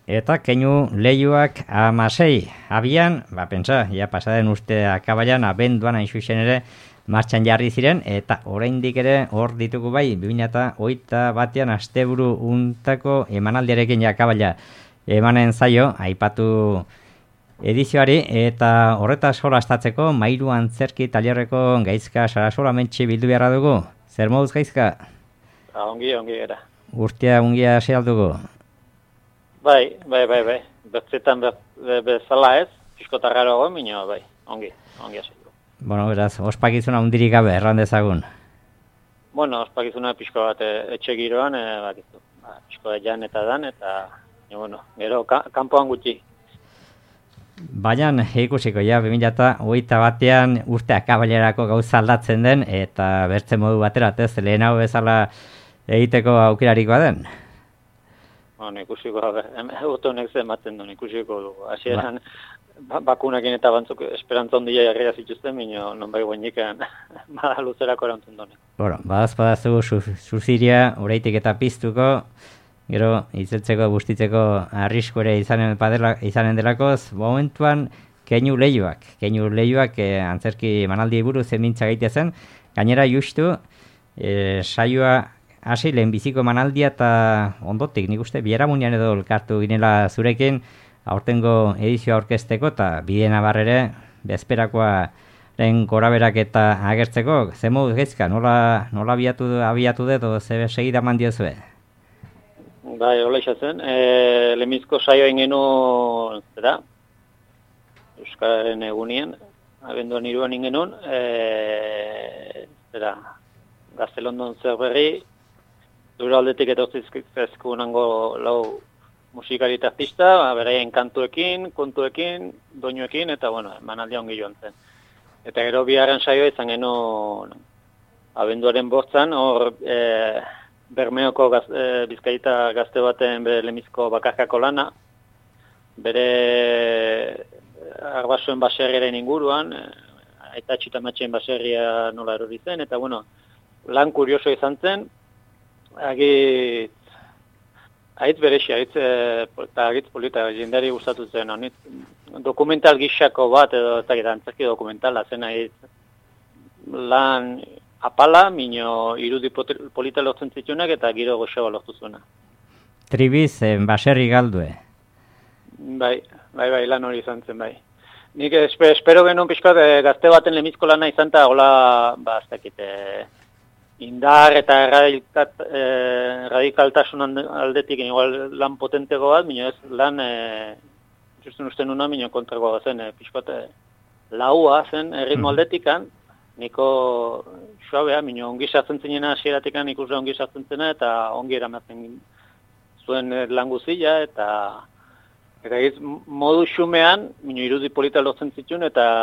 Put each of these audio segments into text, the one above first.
Eta keinu leiuak 16 abian, pentsa, ja pasaden uste akabaian, abenduan hain zuzen ere, martxan jarri ziren, eta oraindik ere hor ditugu bai, 2021 asteburu untako emanaldiarekin akabaila emanen zaio, aipatu edizioari, eta horretaz jolastatzeko, Mairu Antzerki Tailerreko Gaizka Sarasola Mentxe bildu beharra dugu. Zer moduz Gaizka? Ongi era. Urtea ungia hasi aldugu? Bai. Bertzetan bezala ez, piskotarraroago, minio, bai, ongi hasi. Bueno, beraz, ospakizuna hundirik gabe, erran dezagun. Bueno, ospakizuna pixko bat etxe giroan, pixko da jan eta dan, eta, gero, kanpoan gutxi. Baina, ikusiko, 2021 urte akabailerako gauza aldatzen den, eta bertze modu baterat ez, lehenago bezala egiteko aukerarik baden. Ikusiko, urte honek ematen duen, ikusiko dugu. Hasieran, bakunakin eta bantzuk esperantza ondia jarria zituzten, minio, non bai guainikan, bada luzerako erantzun duen. Badazu zuziria, uraitik eta piztuko, gero, izeltzeko, bustitzeko arrisku ere izanen delakoz, momentuan, keinu leioak antzerki manaldi buruz zemintza gaitea zen, gainera justu, saioa hasi lehenbiziko manaldia eta ondotik, nik uste, Biharamunean edo elkartu ginela zurekin, aurtengo edizioa aurkezteko eta bide nabarrere bezperakoaren goraberak eta agertzeko, ze moduz Gaizka, nola abiatu dut, ze segida eman diozue? Bai, hola izatzen, lehenbizko saioa ingenu, Euskararen egunien, abenduan 3 ingenun, Gaztelondon zer berri, Dura aldetik etortzizkezko nango lau musikari eta artista, beraien kantuekin, kontuekin, doinuekin, eta, emanaldia ongi joan zen. Eta gero biharren saioa izan geno abenduaren 8, hor Bermeoko Bizkaita gazte baten bere lehenbizko bakarkako lana, bere arbasoen baserriaren inguruan, aita txitamatxen baserria nola erori zen, eta, lan kurioso izan zen, Agitz polita, jendari gustatu zen, dokumental gixako bat, edo antzerki dokumentala zen, lan apala, minio irudi polita lortzen zitunak, eta giro goxoa lortu zuena. Tribiz, baserri galdue. Bai, lan hori izan zen, bai. Nik espero genuen pixkoat gazte baten lehenbizko lana izan, eta hola, indar eta radikaltasun aldetik igual lan potentego bat, minio ez lan, justen uste nuna, minio kontragoa zen, pixkoate laua zen, erritmo aldetikan, niko suabea, minio ongi sartzen zinena hasieratekan ikusle ongi sartzen zena, eta ongi eramatzen zuen lan guzila, eta modu xumean, minio irudi polita lortzen zituen,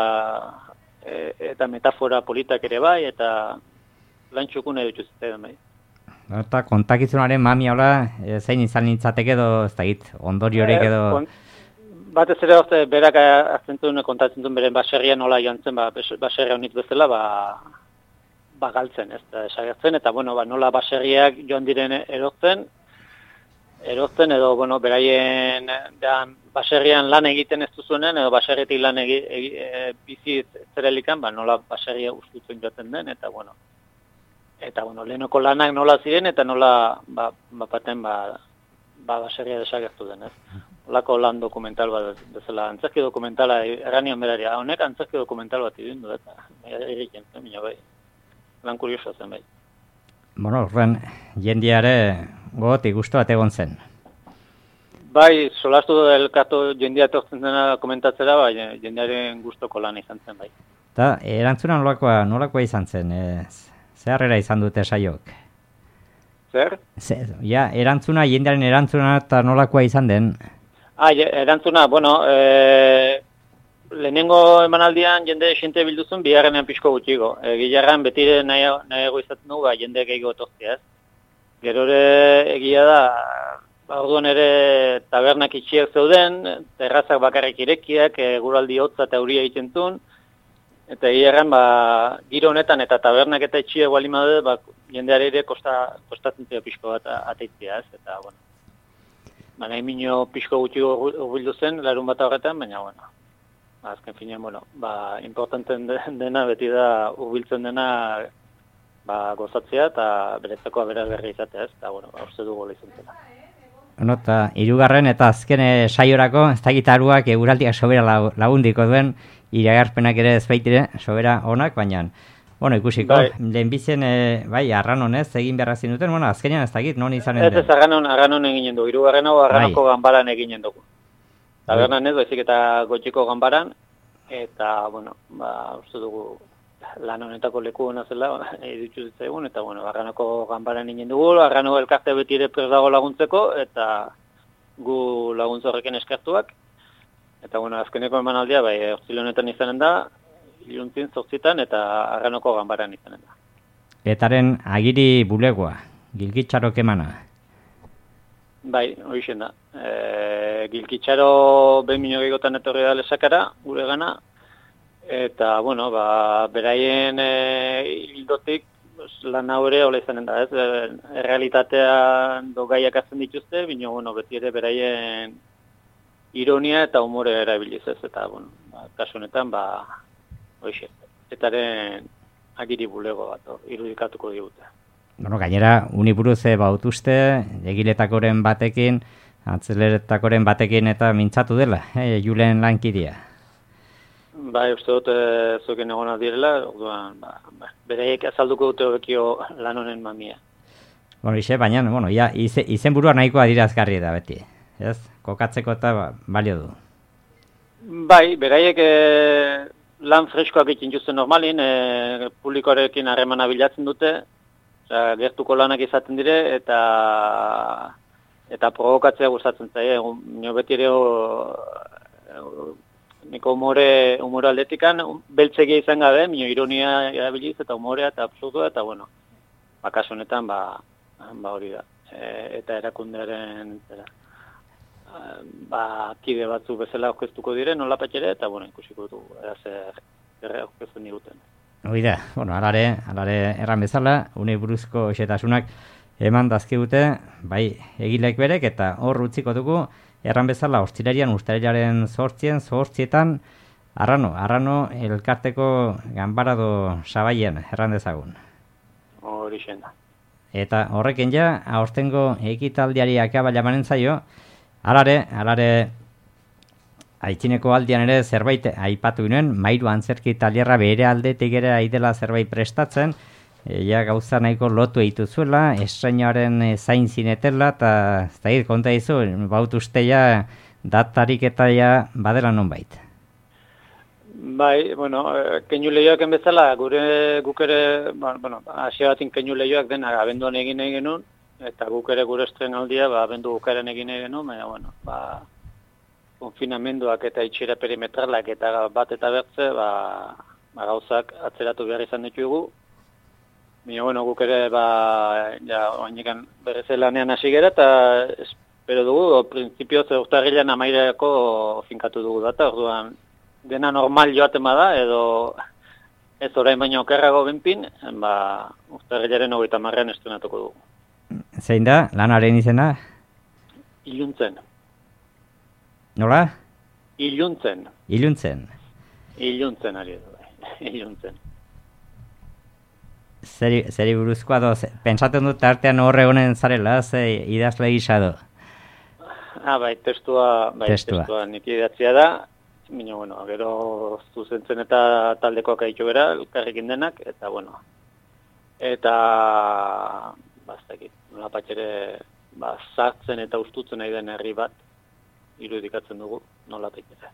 eta metafora politak ere bai, eta lan txukun edo dituzten, bai. Eta kontakizunaren mami hola, zein izan nintzateke edo, ez da git, ondoriorik edo... Batez ere, berak kontatzen duen beren baserrian nola joan zen, baserria honit bezala, galtzen, ez da, esagertzen, eta, nola baserriak joan diren erotzen edo, beraien baserrian lan egiten ez duzuenen, edo baserritik lan bizi zerelikan, nola baserria ustutzen joaten den, eta, lehenoko lanak nola ziren, eta nola baten baserria desagertu den, ez? Olako lan dokumental bat bezala, antzerki dokumentala, erranian berari, honek antzerki dokumental bat idundu, eta egiten zen, bai. Lan kurioso zen, bai. Horren, jendiare gogotik guztu bat egon zen. Bai, solastu elkartu jendia etortzen dena komentatzera, jendearen gustoko lan izan zen, bai. Eta, erantzuna nolakoa izan zen, zer harrera izan dute saiok? Zer? Erantzuna, jendearen erantzuna eta nolakoa izan den? Erantzuna, lehenengo emanaldian jende xente bilduzun, biharrenean pixko gutxigo. Gilarran betire nahiago izaten dugu, jende gehiago etortzia, ez? Gero egia da, orduan ere tabernak itxiak zeuden, terrazak bakarrik irekiak, guraldi hotza eta euria egiten zuen, eta gilarran, giro honetan eta tabernak eta itxiak balima dut, jendeare ere kostatzen zio pixko bat ateitzia, ez? Eta, nahi minio pixko gutxi urbildu zen, larun bat horretan, baina, bueno, azken finean, bueno, importanten dena, beti da urbiltzen dena, gozatzea eta beretzako aberasgarria izatea, ez? Eta, bueno, uste dugu gola izan zela. Bueno, eta hirugarren eta azken saiorako, ez da gitaruak eguraldiak sobera lagundiko duen, iragarpenak ere ez baitire, sobera onak, baina, bueno, ikusiko, lehenbizen, arranonez, egin beharra zinuten, bueno, azkenean ez dakit, non izanen den? Ez arranon eginen du, hirugarren hau arranoko ganbaran eginen dugu. Tabernan ez, baizik eta gotxiko ganbaran, eta, bueno, uste dugu lan honetako leku hona zela, edutxu zitzaigun, eta, bueno, arranoko ganbaran eginen dugu, arranoko elkarte beti ere prez dago laguntzeko, eta gu laguntza horrekin eskertuak, eta, bueno, azkeneko emanaldia, orzile honetan izanen da, iluntzin zortzitan, eta arranoko ganbaran izanen da. Etaren agiri bulegoa, Gilgitxarok emana. Bai, horixen da. Gilgitxaro 2 milioi gehiagotan etorri da lesakara, gure gana, eta, bueno, beraien hildotik lan hau ere hola izanen da, ez? Errealitatean gaiak hartzen dituzte, baina, bueno, beti ere beraien ironia eta humore erabiliz ez, eta, bueno, kasu honetan, hoxe, etaren agiri bulego bat, irudikatuko digute. Bueno, gainera, uniburuz bautuzte, egiletakoren batekin, atzeleretakoren batekin eta mintzatu dela, Julen lankidea. Bai, uste dut zuken egonak direla, orduan, bereik azalduko dute hobekio lan honen mamia. Bueno, baina, bueno, izen burua nahikoa dirazgarri da beti, ez? Kokatzeko eta balio du. Bai, beraiek lan freskoak egiten justen normalin, publikoarekin harremana bilatzen dute, gertuko lanak izaten dire, eta provokatzea gustatzen zaie. Nio beti ere niko humore aldetikan, beltzegia izan gabe, mio ironia erabiliz, eta humorea, eta absurdua, eta bueno, kasu honetan, hori da. Eta erakundearen, kide batzu bezala aurkeztuko dire, nola patxere, eta bueno, ikusiko du, zer aurkeztu niguten. Hoi da, bueno, alare erran bezala, une buruzko xetasunak eman dazkigute, bai, egilek berek, eta hor utziko dugu, erran bezala, urtarrilaren 8-etan, arrano elkarteko ganbarado sabaien, erran dezagun. Horixen da. Eta horrekin ja, aurtengo ekitaldiari akabala manen zaio, alare, aitzineko aldian ere zerbait aipatu ginen, Mairu antzerki talerra bere aldetik ere aidela zerbait prestatzen, gauza nahiko lotu eitu zuela, estreinoaren zain zinetela, eta ez da konta izu, baut usteia datarik eta ja badela nonbait. Bai, bueno, keinu lehioak bezala, guk ere, asia batin keinu lehioak dena abenduan egin genuen, eta guk ere gure estrenaldia abendu bukaren egin genuen, baina, bueno, konfinamenduak eta itxera perimetralak eta bat eta bertze, gauzak atzeratu behar izan ditugu. Baina, bueno, guk ere, oainekan berrez lanean hasi gera, eta espero dugu, printzipioz urtarrilean 13 finkatu dugu data, orduan dena normal joaten bada, edo ez orain baino okerrago benpin, urtarrilaren 30 estrenatuko dugu. Zein da, lanaren izena? Iluntzen. Nola? Iluntzen. Iluntzen ari edo, iluntzen. Zeri buruzkoa doz, pentsatzen dut artean horre honen zarela, idazle gizado. Bai, testua nik idatzia da, baina, bueno, gero zuzentzen eta taldekoak aitu bera, elkarrekin denak, eta, bueno, bastakit, nola patxere, sartzen eta ustutzen nahi den herri bat, irudikatzen dugu, nola patxere.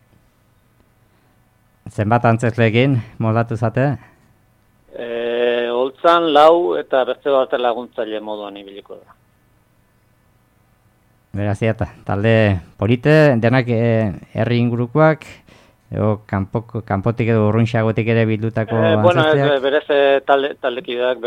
Zenbat antzesleekin moldatu zate? Holtzan, 4 eta beste bat laguntzaile moduan ibiliko da. Berazia, talde polite, denak herri ingurukoak, kanpotik edo urrunxagotik ere bildutako antzestiak? Berez taldekideak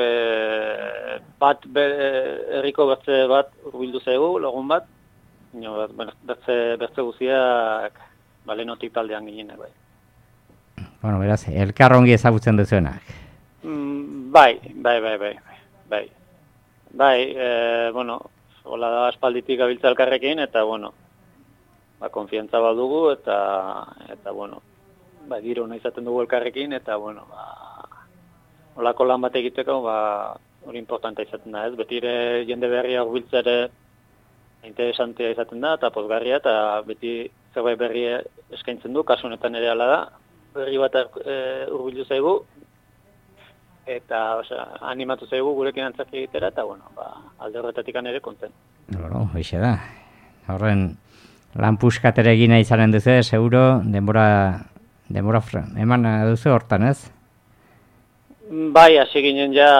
herriko bertze bat urbildu zaigu, lagun bat, bertze guziak balenotik taldean ginenak bai. Bueno, beraz, elkar ongi ezagutzen duzuenak. Bai, bueno, hola da aspalditik gabiltza elkarrekin, eta, bueno, konfiantza badugu, eta bueno, giro ona izaten dugu elkarrekin, eta, bueno, holako lan bat egiteko, hori importantea izaten da, ez? Beti ere jende berria hurbiltzea ere interesantea izaten da, eta pozgarria, eta beti zerbait berri eskaintzen du, kasu honetan ere hala da, berri bat hurbildu zaigu, eta animatu zaigu gurekin antzak egitera, eta, bueno, alde horretatik ere konten. Hoxe da. Horren, lan puskatere egina izanen duzu, seguro, denbora eman duzu hortan, ez? Bai, hasi ginen ja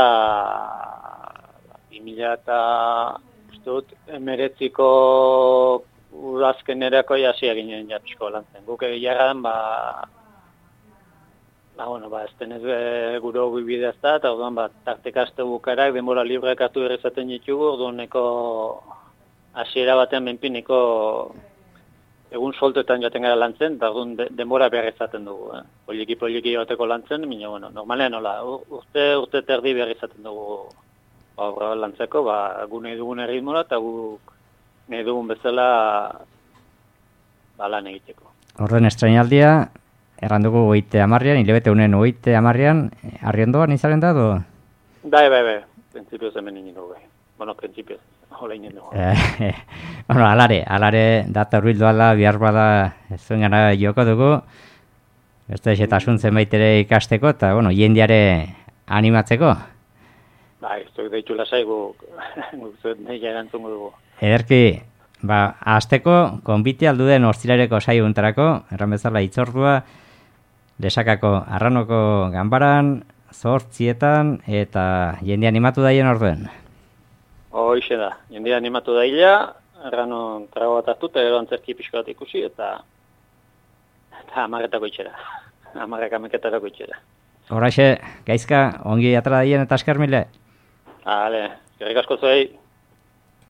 2019ko udazkenerako hasi ginen ja pixko lantzen. Guk egiarran, ez denez gure hobi bidez da, eta orduan, tarteka aste bukarak, denbora libreak hartu berrizaten ditugu, orduan neko hasiera batean menpineko egun soltetan joaten gara lantzen, eta orduan denbora behar izaten dugu. Poliki joteko lantzen, baina, bueno, normalean hola, urte terdi behar izaten dugu lantzeko, gu nahi dugun erritmora, eta gu nahi dugun bezala lan egiteko. Horren estrainaldia, erran dugu 30an, hilabete honen 30an, arriondoan izaren da, do? Bai, prinsipioz hemen inen dugu, bai. Bueno, prinsipioz, hola inen dugu. Bueno, alare, data urbildu ala, bihar bada, zuen gana joko dugu, beste esetasun zenbait ere ikasteko, eta, bueno, jendeare animatzeko. Bai, zuek deitu lasai guk zuen nahi erantzungo dugu. Ederki, azteko, konbite alduden ostirareko saio untarako, erran bezala itzordua, Lesakako Arranoko ganbaran, 8:00 eta jende animatu daien orduen. Hoxe da, jende animatu daila, Arranon trago bat hartu, eta gero antzerki pixko bat ikusi, eta 10:00 itxera, 10:00 itxera. Horaxe, gaizka, ongi atra daien eta askar mile? Eskerrik asko zuei.